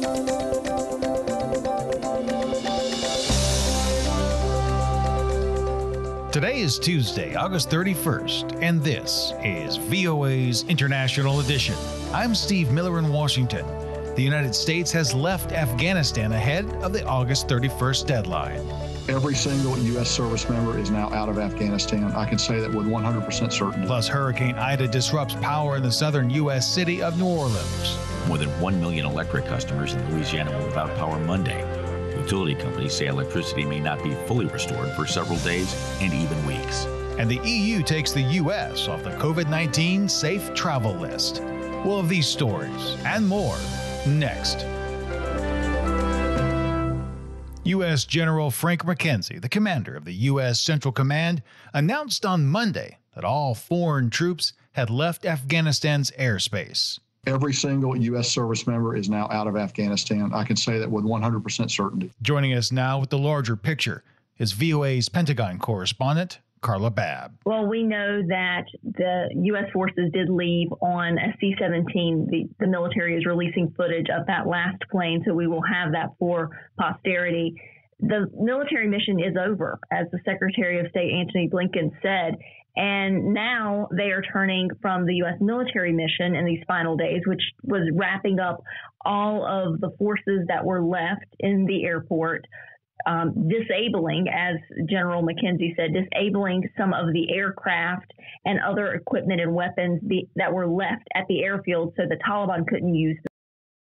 Today is Tuesday, August 31st, and this is VOA's International Edition. I'm Steve Miller in Washington. The United States has left Afghanistan ahead of the August 31st deadline. Every single U.S. service member is now out of Afghanistan. I can say that with 100% certainty. Plus, Hurricane Ida disrupts power in the southern U.S. city of New Orleans. More than 1 million electric customers in Louisiana were without power Monday. Utility companies say electricity may not be fully restored for several days and even weeks. And the EU takes the U.S. off the COVID-19 safe travel list. We'll have these stories and more next. U.S. General Frank McKenzie, the commander of the U.S. Central Command, announced on Monday that all foreign troops had left Afghanistan's airspace. Every single U.S. service member is now out of Afghanistan. I can say that with 100% certainty. Joining us now with the larger picture is VOA's Pentagon correspondent, Carla Babb. Well, we know that the U.S. forces did leave on a C-17. The military is releasing footage of that last plane, so we will have that for posterity. The military mission is over, as the Secretary of State Antony Blinken said. And now they are turning from the U.S. military mission in these final days, which was wrapping up all of the forces that were left in the airport, disabling, as General McKenzie said, disabling some of the aircraft and other equipment and weapons that were left at the airfield so the Taliban couldn't use them.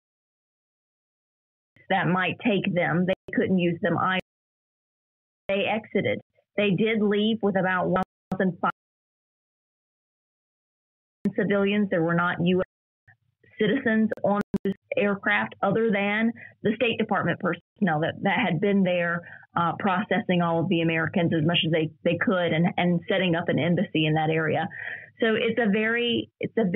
That might take them. They couldn't use them either. They exited. They did leave with about 1,500 civilians. There were not U.S. citizens on those aircraft other than the State Department personnel that had been there processing all of the Americans as much as they could and setting up an embassy in that area. So it's a very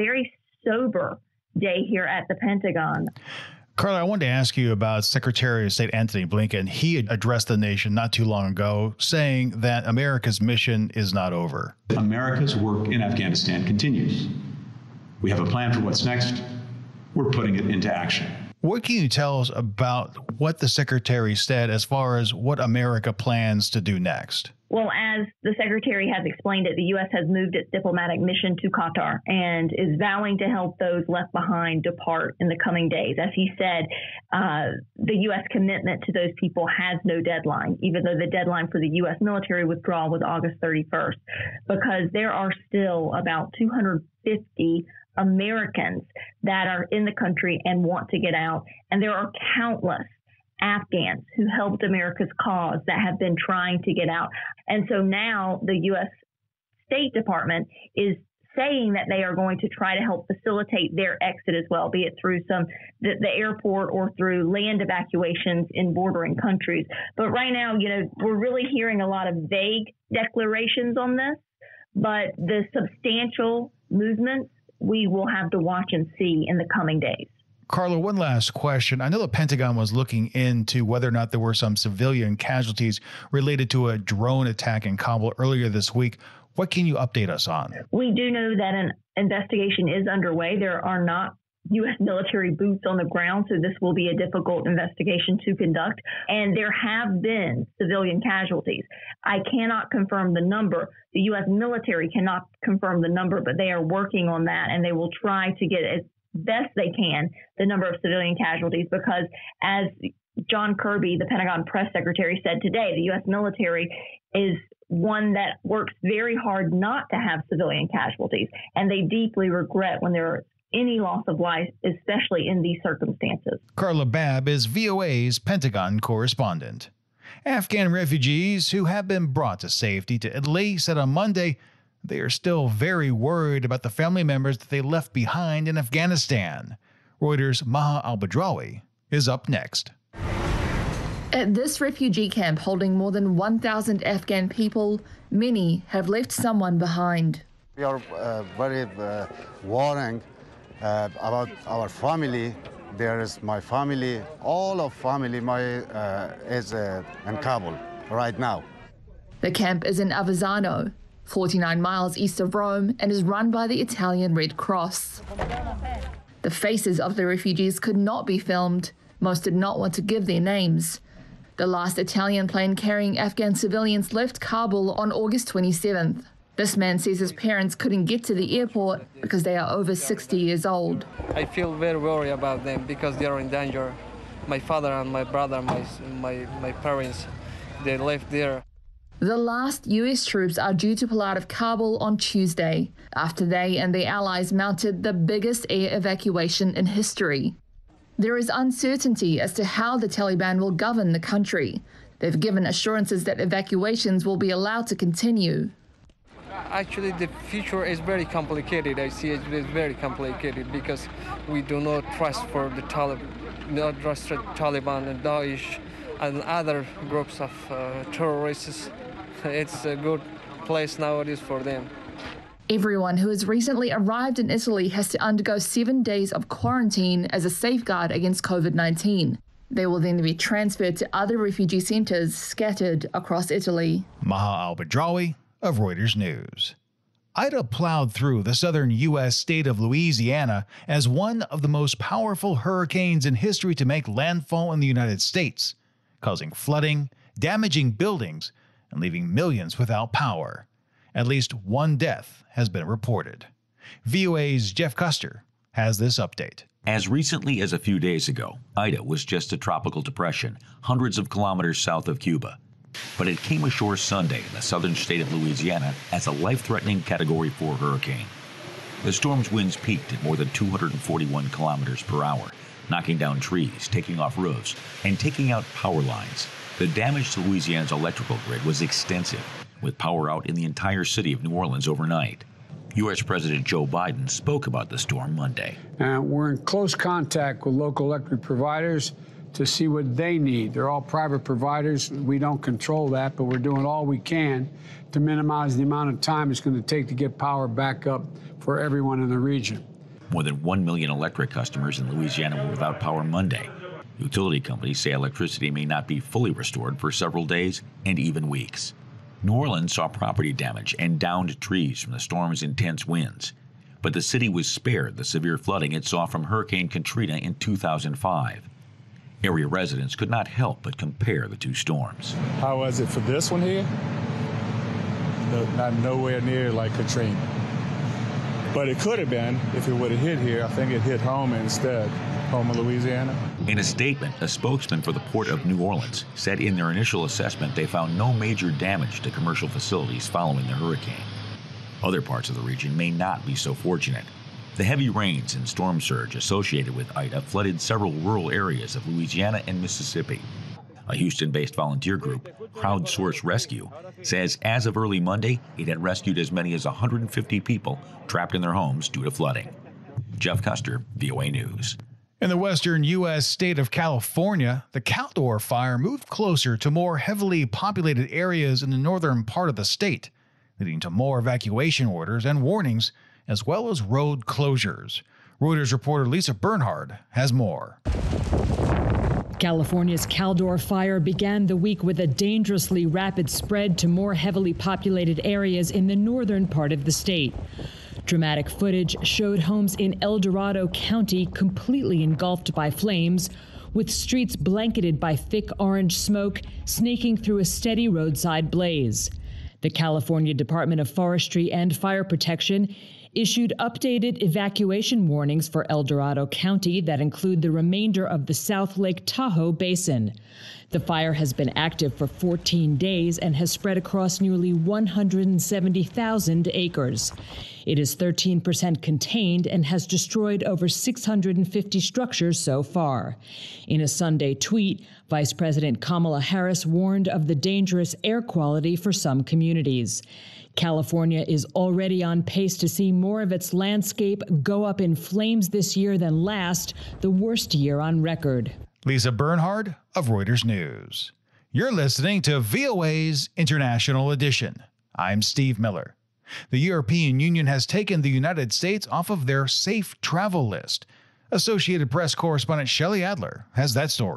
sober day here at the Pentagon. Carla, I wanted to ask you about Secretary of State Antony Blinken. He addressed the nation not too long ago, saying that America's mission is not over. America's work in Afghanistan continues. We have a plan for what's next. We're putting it into action. What can you tell us about what the Secretary said as far as what America plans to do next? Well, as the Secretary has explained it, the U.S. has moved its diplomatic mission to Qatar and is vowing to help those left behind depart in the coming days. As he said, the U.S. commitment to those people has no deadline, even though the deadline for the U.S. military withdrawal was August 31st, because there are still about 250 Americans that are in the country and want to get out. And there are countless Afghans who helped America's cause that have been trying to get out. And so now the U.S. State Department is saying that they are going to try to help facilitate their exit as well, be it through the airport or through land evacuations in bordering countries. But right now, we're really hearing a lot of vague declarations on this, but the substantial movements we will have to watch and see in the coming days. Carla, one last question. I know the Pentagon was looking into whether or not there were some civilian casualties related to a drone attack in Kabul earlier this week. What can you update us on? We do know that an investigation is underway. There are not U.S. military boots on the ground, so this will be a difficult investigation to conduct. And there have been civilian casualties. I cannot confirm the number. The U.S. military cannot confirm the number, but they are working on that, and they will try to get as best they can the number of civilian casualties, because as John Kirby, the Pentagon press secretary, said today, the U.S. military is one that works very hard not to have civilian casualties, and they deeply regret when there are any loss of life, especially in these circumstances. Carla Babb is VOA's Pentagon correspondent. Afghan refugees who have been brought to safety to Italy said on Monday they are still very worried about the family members that they left behind in Afghanistan. Reuters' Maha Al-Badrawi is up next. At this refugee camp holding more than 1,000 Afghan people, many have left someone behind. We are very worrying about our family. There is my family, all of family is in Kabul right now. The camp is in Avezzano, 49 miles east of Rome, and is run by the Italian Red Cross. The faces of the refugees could not be filmed, Most did not want to give their names. The last Italian plane carrying Afghan civilians left Kabul on August 27th. This man says his parents couldn't get to the airport because they are over 60 years old. I feel very worried about them because they are in danger. My father and my brother, my parents, they left there. The last US troops are due to pull out of Kabul on Tuesday, after they and their allies mounted the biggest air evacuation in history. There is uncertainty as to how the Taliban will govern the country. They've given assurances that evacuations will be allowed to continue. Actually, the future is very complicated. I see it is very complicated because we do not trust for the Taliban and Daesh and other groups of terrorists. It's a good place nowadays for them. Everyone who has recently arrived in Italy has to undergo 7 days of quarantine as a safeguard against COVID-19. They will then be transferred to other refugee centres scattered across Italy. Maha Al-Badrawi of Reuters News. Ida plowed through the southern U.S. state of Louisiana as one of the most powerful hurricanes in history to make landfall in the United States, causing flooding, damaging buildings, and leaving millions without power. At least one death has been reported. VOA's Jeff Custer has this update. As recently as a few days ago, Ida was just a tropical depression hundreds of kilometers south of Cuba. But it came ashore Sunday in the southern state of Louisiana as a life-threatening Category 4 hurricane. The storm's winds peaked at more than 241 kilometers per hour, knocking down trees, taking off roofs, and taking out power lines. The damage to Louisiana's electrical grid was extensive, with power out in the entire city of New Orleans overnight. U.S. President Joe Biden spoke about the storm Monday. We're in close contact with local electric providers to see what they need. They're all private providers. We don't control that, but we're doing all we can to minimize the amount of time it's going to take to get power back up for everyone in the region. More than 1 million electric customers in Louisiana were without power Monday. Utility companies say electricity may not be fully restored for several days and even weeks. New Orleans saw property damage and downed trees from the storm's intense winds. But the city was spared the severe flooding it saw from Hurricane Katrina in 2005. Area residents could not help but compare the two storms. How was it for this one here? Not nowhere near like Katrina. But it could have been if it would have hit here. I think it hit Houma instead, Houma, Louisiana. In a statement, a spokesman for the Port of New Orleans said in their initial assessment they found no major damage to commercial facilities following the hurricane. Other parts of the region may not be so fortunate. The heavy rains and storm surge associated with Ida flooded several rural areas of Louisiana and Mississippi. A Houston-based volunteer group, Crowdsource Rescue, says as of early Monday, it had rescued as many as 150 people trapped in their homes due to flooding. Jeff Custer, VOA News. In the western U.S. state of California, the Caldor fire moved closer to more heavily populated areas in the northern part of the state, leading to more evacuation orders and warnings, as well as road closures. Reuters reporter Lisa Bernhard has more. California's Caldor fire began the week with a dangerously rapid spread to more heavily populated areas in the northern part of the state. Dramatic footage showed homes in El Dorado County completely engulfed by flames, with streets blanketed by thick orange smoke snaking through a steady roadside blaze. The California Department of Forestry and Fire Protection issued updated evacuation warnings for El Dorado County that include the remainder of the South Lake Tahoe Basin. The fire has been active for 14 days and has spread across nearly 170,000 acres. It is 13% contained and has destroyed over 650 structures so far. In a Sunday tweet, Vice President Kamala Harris warned of the dangerous air quality for some communities. California is already on pace to see more of its landscape go up in flames this year than last, the worst year on record. Lisa Bernhard of Reuters News. You're listening to VOA's International Edition. I'm Steve Miller. The European Union has taken the United States off of their safe travel list. Associated Press correspondent Shelley Adler has that story.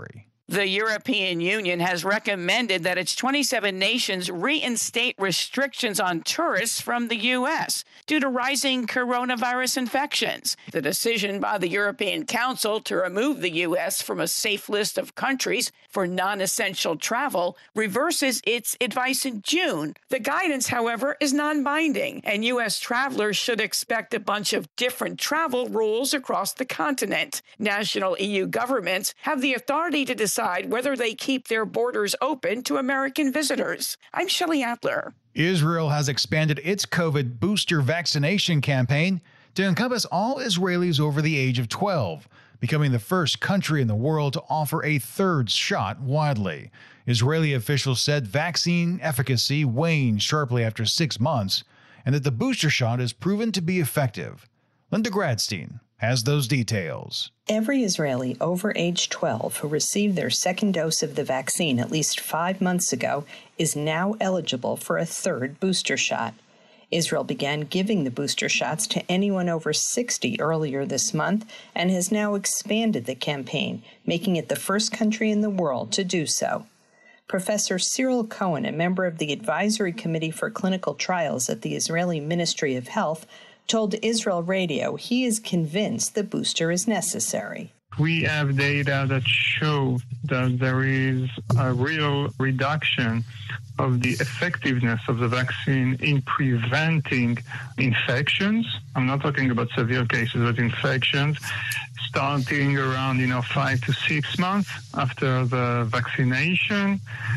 The European Union has recommended that its 27 nations reinstate restrictions on tourists from the U.S. due to rising coronavirus infections. The decision by the European Council to remove the U.S. from a safe list of countries for non-essential travel reverses its advice in June. The guidance, however, is non-binding, and U.S. travelers should expect a bunch of different travel rules across the continent. National EU governments have the authority to decide whether they keep their borders open to American visitors. I'm Shelley Adler. Israel has expanded its COVID booster vaccination campaign to encompass all Israelis over the age of 12, becoming the first country in the world to offer a third shot widely. Israeli officials said vaccine efficacy waned sharply after 6 months and that the booster shot has proven to be effective. Linda Gradstein has those details. Every Israeli over age 12 who received their second dose of the vaccine at least 5 months ago is now eligible for a third booster shot. Israel began giving the booster shots to anyone over 60 earlier this month and has now expanded the campaign, making it the first country in the world to do so. Professor Cyril Cohen, a member of the Advisory Committee for Clinical Trials at the Israeli Ministry of Health, told Israel Radio he is convinced the booster is necessary. We have data that show that there is a real reduction of the effectiveness of the vaccine in preventing infections. I'm not talking about severe cases, but infections starting around 5 to 6 months after the vaccination.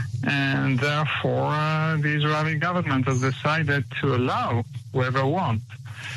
And therefore, the Israeli government has decided to allow whoever wants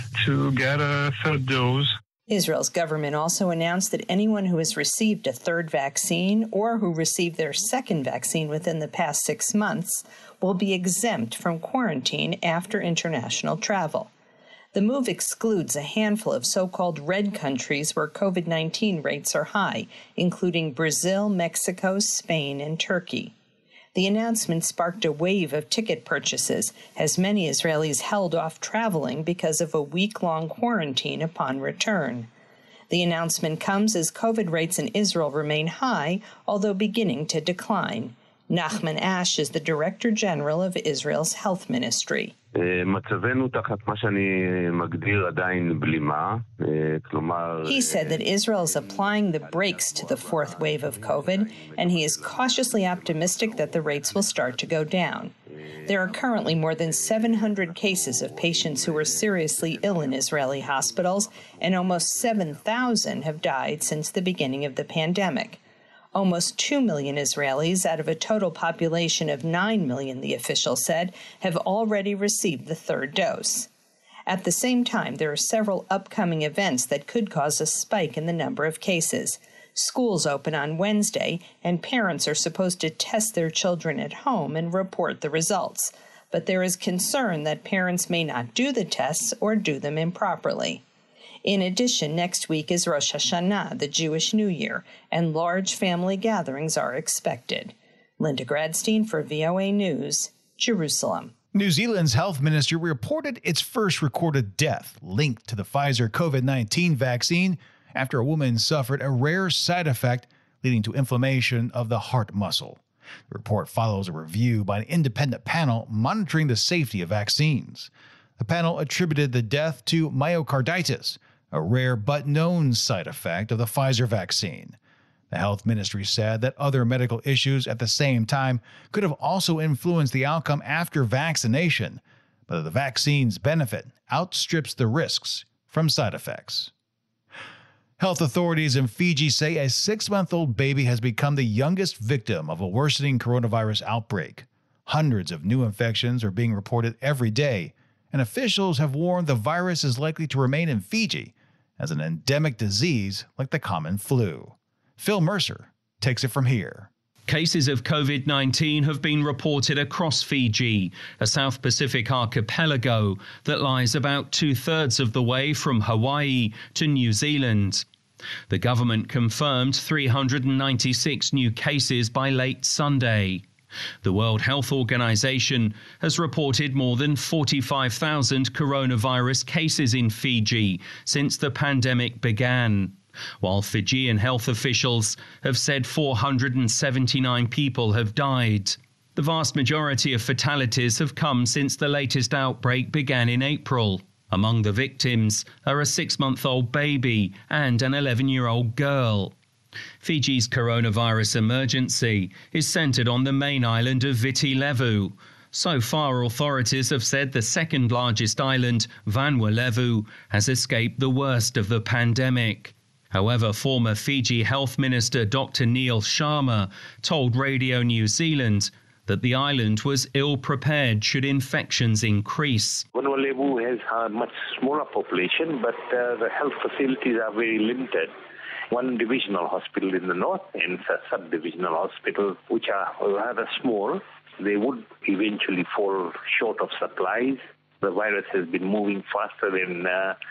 to get a third dose. Israel's government also announced that anyone who has received a third vaccine or who received their second vaccine within the past 6 months will be exempt from quarantine after international travel. The move excludes a handful of so-called red countries where COVID-19 rates are high, including Brazil, Mexico, Spain, and Turkey. The announcement sparked a wave of ticket purchases as many Israelis held off traveling because of a week-long quarantine upon return. The announcement comes as COVID rates in Israel remain high, although beginning to decline. Nachman Ash is the Director General of Israel's Health Ministry. מצבנו תחת מה שאני מגדיר עדיין בלימה, כלומר... He said that Israel is applying the brakes to the fourth wave of COVID, and he is cautiously optimistic that the rates will start to go down. There are currently more than 700 cases of patients who are seriously ill in Israeli hospitals, and almost 7,000 have died since the beginning of the pandemic. Almost 2 million Israelis out of a total population of 9 million, the official said, have already received the third dose. At the same time, there are several upcoming events that could cause a spike in the number of cases. Schools open on Wednesday, and parents are supposed to test their children at home and report the results. But there is concern that parents may not do the tests or do them improperly. In addition, next week is Rosh Hashanah, the Jewish New Year, and large family gatherings are expected. Linda Gradstein for VOA News, Jerusalem. New Zealand's health ministry reported its first recorded death linked to the Pfizer COVID-19 vaccine after a woman suffered a rare side effect leading to inflammation of the heart muscle. The report follows a review by an independent panel monitoring the safety of vaccines. The panel attributed the death to myocarditis, a rare but known side effect of the Pfizer vaccine. The health ministry said that other medical issues at the same time could have also influenced the outcome after vaccination, but the vaccine's benefit outstrips the risks from side effects. Health authorities in Fiji say a 6-month-old baby has become the youngest victim of a worsening coronavirus outbreak. Hundreds of new infections are being reported every day, and officials have warned the virus is likely to remain in Fiji as an endemic disease like the common flu. Phil Mercer takes it from here. Cases of COVID-19 have been reported across Fiji, a South Pacific archipelago that lies about 2/3 of the way from Hawaii to New Zealand. The government confirmed 396 new cases by late Sunday. The World Health Organization has reported more than 45,000 coronavirus cases in Fiji since the pandemic began. while Fijian health officials have said 479 people have died. The vast majority of fatalities have come since the latest outbreak began in April. Among the victims are a 6-month-old baby and an 11-year-old girl. Fiji's coronavirus emergency is centred on the main island of Viti Levu. So far, authorities have said the second largest island, Vanua Levu, has escaped the worst of the pandemic. However, former Fiji Health Minister Dr. Neil Sharma told Radio New Zealand that the island was ill-prepared should infections increase. Vanua Levu has a much smaller population, but the health facilities are very limited. One divisional hospital in the north and a sub-divisional hospital, which are rather small. They would eventually fall short of supplies. The virus has been moving faster than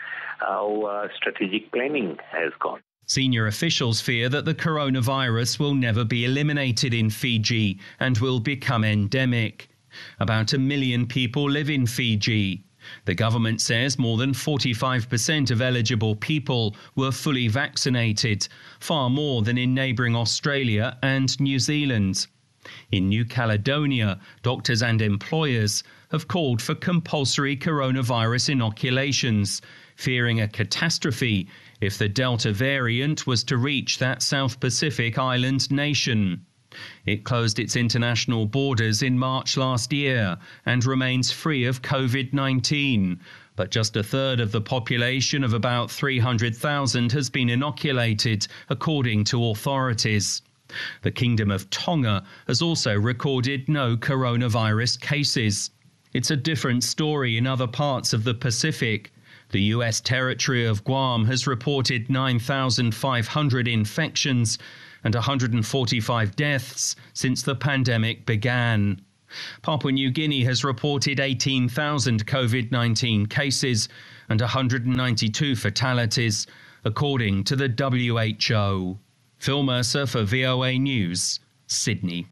our strategic planning has gone. Senior officials fear that the coronavirus will never be eliminated in Fiji and will become endemic. About 1 million people live in Fiji. The government says more than 45% of eligible people were fully vaccinated, far more than in neighbouring Australia and New Zealand. In New Caledonia, doctors and employers have called for compulsory coronavirus inoculations, fearing a catastrophe if the Delta variant was to reach that South Pacific island nation. It closed its international borders in March last year and remains free of COVID-19, but just a third of the population of about 300,000 has been inoculated, according to authorities. The Kingdom of Tonga has also recorded no coronavirus cases. It's a different story in other parts of the Pacific. The U.S. territory of Guam has reported 9,500 infections and 145 deaths since the pandemic began. Papua New Guinea has reported 18,000 COVID-19 cases and 192 fatalities, according to the WHO. Phil Mercer for VOA News, Sydney.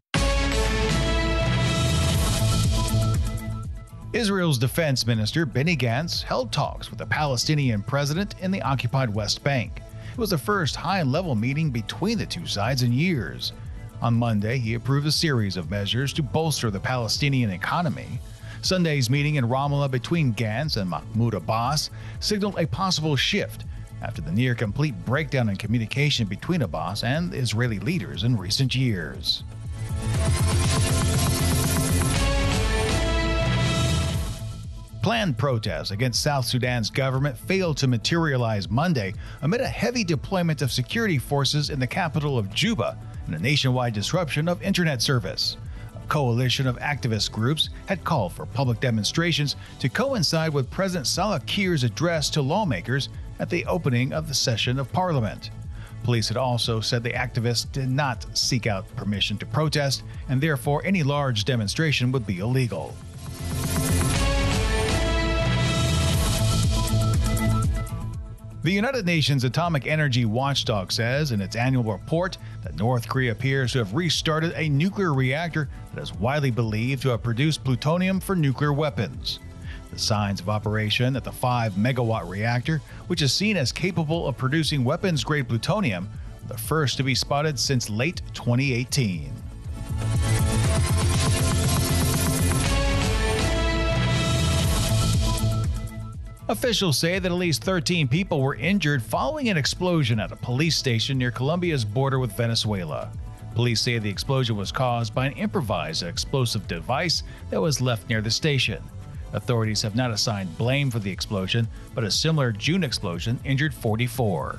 Israel's defense minister Benny Gantz held talks with the Palestinian president in the occupied West Bank. It was the first high-level meeting between the two sides in years. On Monday, he approved a series of measures to bolster the Palestinian economy. Sunday's meeting in Ramallah between Gantz and Mahmoud Abbas signaled a possible shift after the near-complete breakdown in communication between Abbas and Israeli leaders in recent years. Planned protests against South Sudan's government failed to materialize Monday amid a heavy deployment of security forces in the capital of Juba and a nationwide disruption of internet service. A coalition of activist groups had called for public demonstrations to coincide with President Salva Kiir's address to lawmakers at the opening of the session of Parliament. Police had also said the activists did not seek out permission to protest, and therefore any large demonstration would be illegal. The United Nations Atomic Energy Watchdog says in its annual report that North Korea appears to have restarted a nuclear reactor that is widely believed to have produced plutonium for nuclear weapons. The signs of operation at the 5-megawatt reactor, which is seen as capable of producing weapons-grade plutonium, were the first to be spotted since late 2018. Officials say that at least 13 people were injured following an explosion at a police station near Colombia's border with Venezuela. Police say the explosion was caused by an improvised explosive device that was left near the station. Authorities have not assigned blame for the explosion, but a similar June explosion injured 44.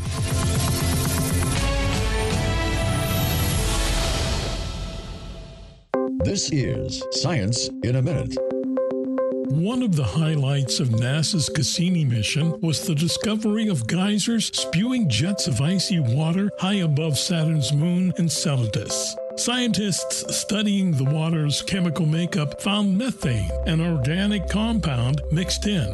This is Science in a Minute. One of the highlights of NASA's Cassini mission was the discovery of geysers spewing jets of icy water high above Saturn's moon Enceladus. Scientists studying the water's chemical makeup found methane, an organic compound, mixed in.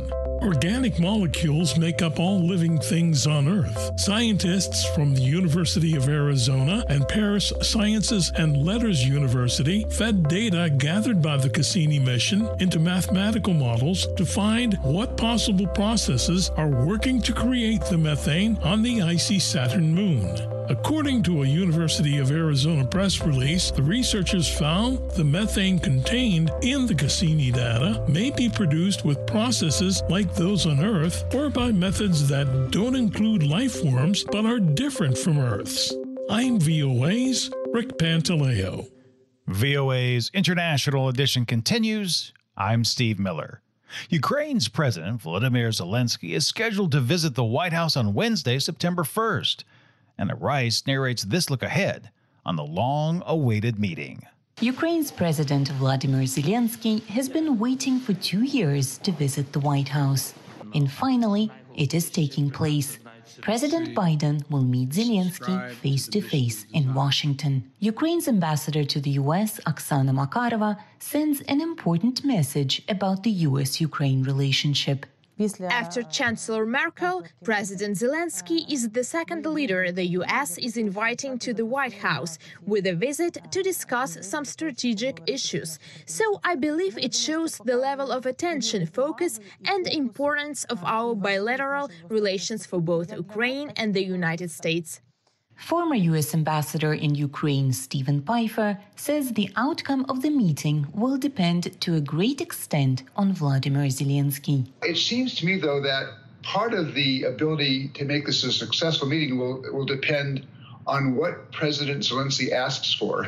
Organic molecules make up all living things on Earth. Scientists from the University of Arizona and Paris Sciences and Letters University fed data gathered by the Cassini mission into mathematical models to find what possible processes are working to create the methane on the icy Saturn moon. According to a University of Arizona press release, the researchers found the methane contained in the Cassini data may be produced with processes like those on Earth or by methods that don't include life forms but are different from Earth's. I'm VOA's Rick Pantaleo. VOA's International Edition continues. I'm Steve Miller. Ukraine's President Volodymyr Zelensky is scheduled to visit the White House on Wednesday, September 1st. Anna Rice narrates this look ahead on the long-awaited meeting. Ukraine's President Volodymyr Zelensky has been waiting for 2 years to visit the White House. And finally, it is taking place. President Biden will meet Zelensky face-to-face in Washington. Ukraine's ambassador to the U.S., Oksana Makarova, sends an important message about the U.S.-Ukraine relationship. After Chancellor Merkel, President Zelensky is the second leader the U.S. is inviting to the White House with a visit to discuss some strategic issues. So I believe it shows the level of attention, focus, and importance of our bilateral relations for both Ukraine and the United States. Former U.S. Ambassador in Ukraine, Stephen Pfeiffer, says the outcome of the meeting will depend to a great extent on Vladimir Zelensky. It seems to me, though, that part of the ability to make this a successful meeting will depend on what President Zelensky asks for.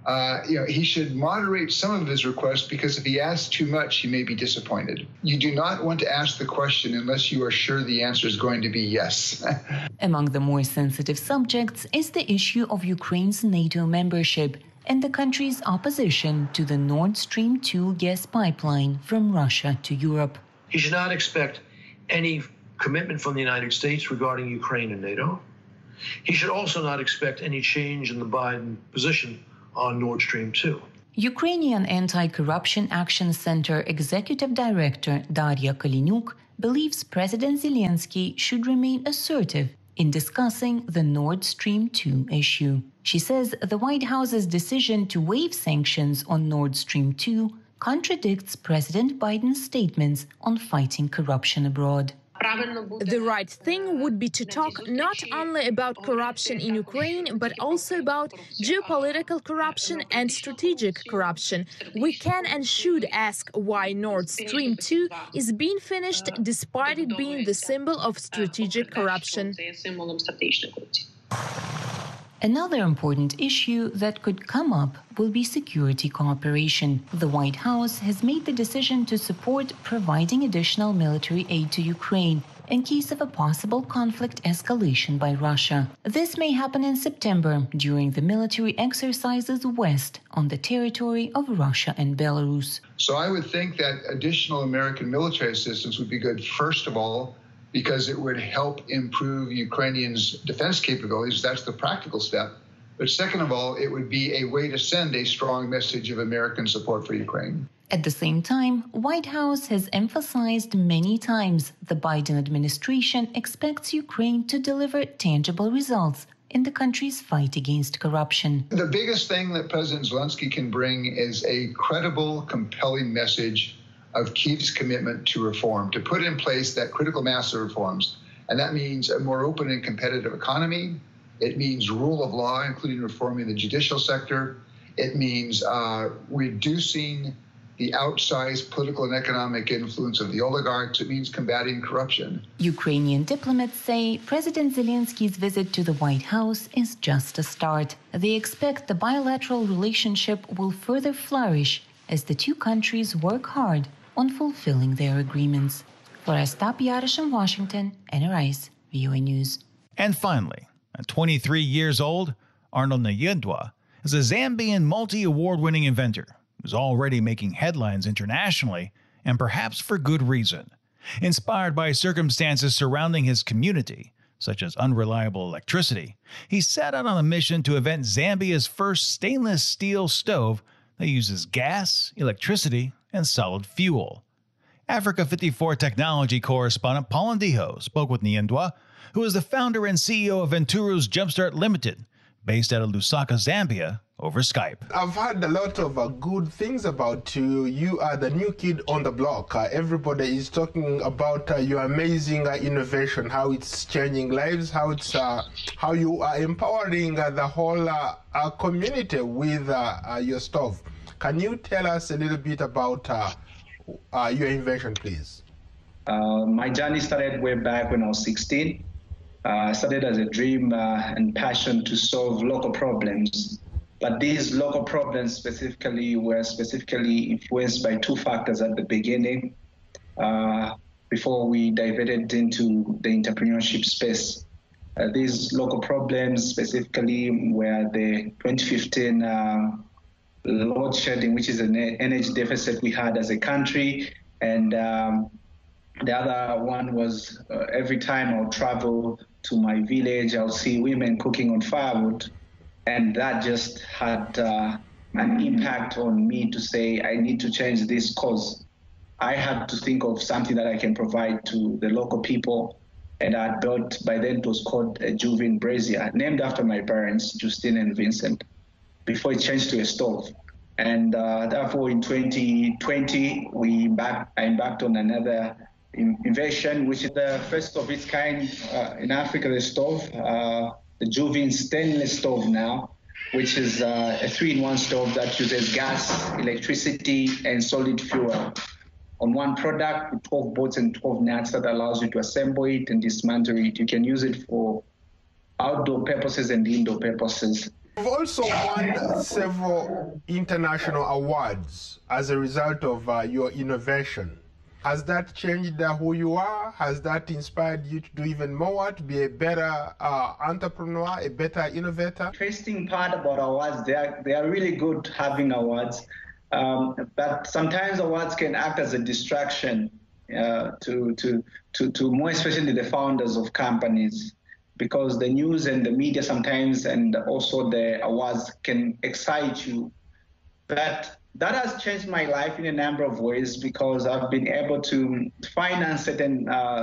He should moderate some of his requests because if he asks too much, he may be disappointed. You do not want to ask the question unless you are sure the answer is going to be yes. Among the more sensitive subjects is the issue of Ukraine's NATO membership and the country's opposition to the Nord Stream 2 gas pipeline from Russia to Europe. He should not expect any commitment from the United States regarding Ukraine and NATO. He should also not expect any change in the Biden position on Nord Stream 2. Ukrainian Anti-Corruption Action Center Executive Director Daria Kalinyuk believes President Zelensky should remain assertive in discussing the Nord Stream 2 issue. She says the White House's decision to waive sanctions on Nord Stream 2 contradicts President Biden's statements on fighting corruption abroad. The right thing would be to talk not only about corruption in Ukraine, but also about geopolitical corruption and strategic corruption. We can and should ask why Nord Stream 2 is being finished despite it being the symbol of strategic corruption. Another important issue that could come up will be security cooperation. The White House has made the decision to support providing additional military aid to Ukraine in case of a possible conflict escalation by Russia. This may happen in September during the military exercises west on the territory of Russia and Belarus. So I would think that additional American military assistance would be good, first of all, because it would help improve Ukrainians' defense capabilities. That's the practical step. But second of all, it would be a way to send a strong message of American support for Ukraine. At the same time, White House has emphasized many times the Biden administration expects Ukraine to deliver tangible results in the country's fight against corruption. The biggest thing that President Zelensky can bring is a credible, compelling message of Kyiv's commitment to reform, to put in place that critical mass of reforms. And that means a more open and competitive economy. It means rule of law, including reforming the judicial sector. It means reducing the outsized political and economic influence of the oligarchs. It means combating corruption. Ukrainian diplomats say President Zelensky's visit to the White House is just a start. They expect the bilateral relationship will further flourish as the two countries work hard on fulfilling their agreements. For Astap Yarish in Washington, Anna Rice, VOA News. And finally, at 23 years old, Arnold Nayedwa is a Zambian multi-award-winning inventor who's already making headlines internationally, and perhaps for good reason. Inspired by circumstances surrounding his community, such as unreliable electricity, he set out on a mission to invent Zambia's first stainless steel stove that uses gas, electricity, and solid fuel. Africa 54 technology correspondent Paul Ndiho spoke with Nyandwa, who is the founder and CEO of Venturo's Jumpstart Limited, based out of Lusaka, Zambia, over Skype. I've heard a lot of good things about you. You are the new kid on the block. Everybody is talking about your amazing innovation, how it's changing lives, how you are empowering the whole community with your stuff. Can you tell us a little bit about your invention, please? My journey started way back when I was 16. I started as a dream and passion to solve local problems. But these local problems specifically were influenced by two factors at the beginning before we diverted into the entrepreneurship space. These local problems specifically were the 2015 load shedding, which is an energy deficit we had as a country. And the other one was every time I would travel to my village, I'll see women cooking on firewood. And that just had an impact on me to say, I need to change this cause. I had to think of something that I can provide to the local people. And I built, by then it was called a Juvin Brazier, named after my parents, Justine and Vincent, before it changed to a stove. And therefore in 2020, I embarked on another invention, which is the first of its kind in Africa, the stove. The Juvin stainless stove now, which is a 3-in-1 stove that uses gas, electricity, and solid fuel on one product with 12 bolts and 12 nuts that allows you to assemble it and dismantle it. You can use it for outdoor purposes and indoor purposes. You've also won several international awards as a result of your innovation. Has that changed who you are? Has that inspired you to do even more, to be a better entrepreneur, a better innovator? Interesting part about awards, they are really good having awards, but sometimes awards can act as a distraction to more especially the founders of companies, because the news and the media sometimes and also the awards can excite you. But that has changed my life in a number of ways, because I've been able to finance certain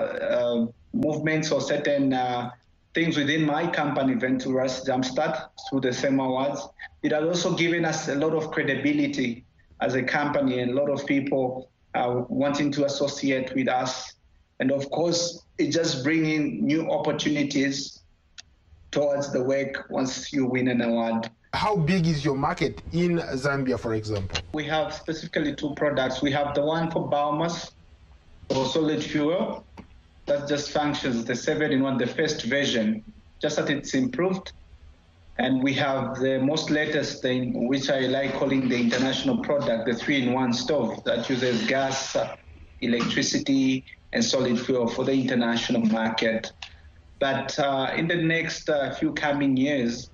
movements or certain things within my company, Venturo's Jumpstart, through the same awards. It has also given us a lot of credibility as a company, and a lot of people wanting to associate with us. And of course, it just bringing new opportunities towards the work once you win an award. How big is your market in Zambia, for example? We have specifically two products. We have the one for biomass, or solid fuel, that just functions, the 7-in-1, the first version, just that it's improved. And we have the most latest thing, which I like calling the international product, the 3-in-1 stove that uses gas, electricity, and solid fuel for the international market. But in the next few coming years,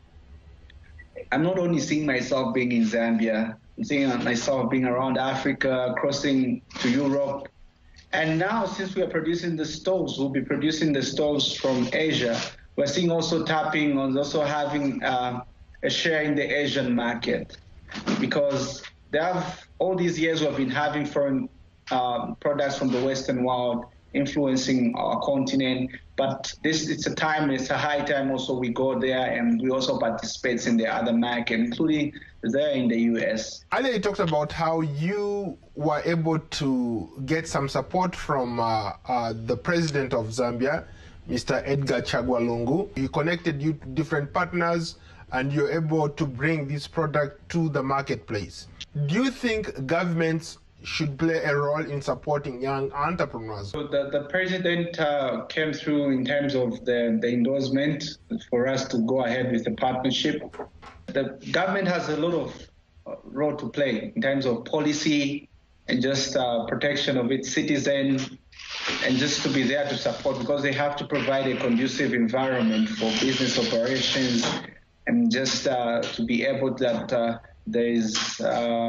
I'm not only seeing myself being in Zambia, I'm seeing myself being around Africa, crossing to Europe. And now, since we are producing the stoves, we'll be producing the stoves from Asia. We're seeing also tapping on also having a share in the Asian market, because they have all these years we've been having foreign products from the Western world influencing our continent. But it's a high time also we go there, and we also participate in the other market, including there in the US. Earlier you talked about how you were able to get some support from the president of Zambia, Mr. Edgar Chagwa Lungu. He connected you to different partners, and you're able to bring this product to the marketplace. Do you think governments should play a role in supporting young entrepreneurs? So the president came through in terms of the endorsement for us to go ahead with the partnership. The government has a lot of role to play in terms of policy and just protection of its citizens, and just to be there to support, because they have to provide a conducive environment for business operations, and just to be able that there is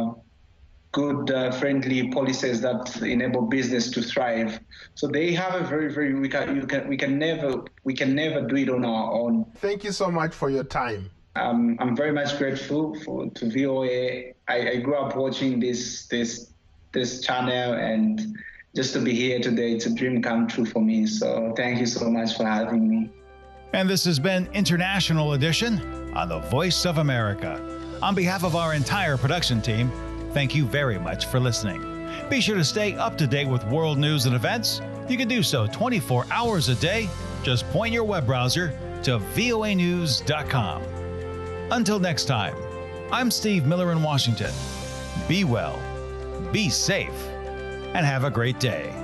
good, friendly policies that enable business to thrive. So they have a very we can never do it on our own. Thank you so much for your time. I'm very much grateful to VOA. I grew up watching this channel, and just to be here today, it's a dream come true for me. So thank you so much for having me. And this has been International Edition on the Voice of America. On behalf of our entire production team, thank you very much for listening. Be sure to stay up to date with world news and events. You can do so 24 hours a day. Just point your web browser to voanews.com. Until next time, I'm Steve Miller in Washington. Be well, be safe, and have a great day.